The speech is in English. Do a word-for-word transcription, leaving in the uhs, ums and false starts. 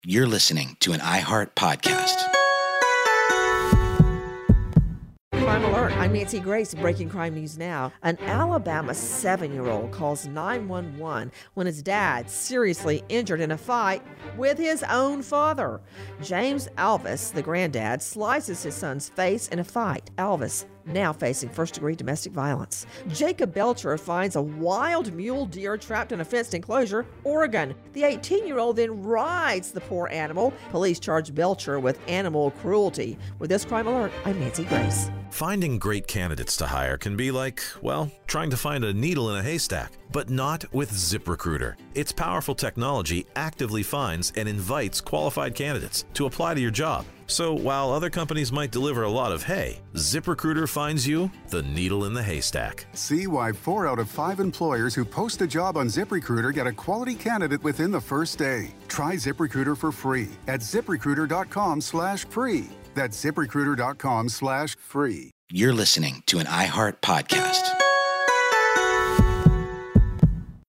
You're listening to an iHeart podcast. Crime Alert. I'm Nancy Grace. Breaking crime news now. An Alabama seven-year-old calls nine one one when his dad seriously injured in a fight with his own father. James Alvis, the granddad, slices his son's face in a fight. Alvis now facing first-degree domestic violence. Jacob Belcher finds a wild mule deer trapped in a fenced enclosure, Oregon. The eighteen-year-old then rides the poor animal. Police charge Belcher with animal cruelty. With this Crime Alert, I'm Nancy Grace. Finding great candidates to hire can be like, well, trying to find a needle in a haystack, but not with ZipRecruiter. Its powerful technology actively finds and invites qualified candidates to apply to your job. So while other companies might deliver a lot of hay, ZipRecruiter finds you the needle in the haystack. See why four out of five employers who post a job on ZipRecruiter get a quality candidate within the first day. Try ZipRecruiter for free at ZipRecruiter.com slash free. That's ZipRecruiter.com slash free. You're listening to an iHeart podcast.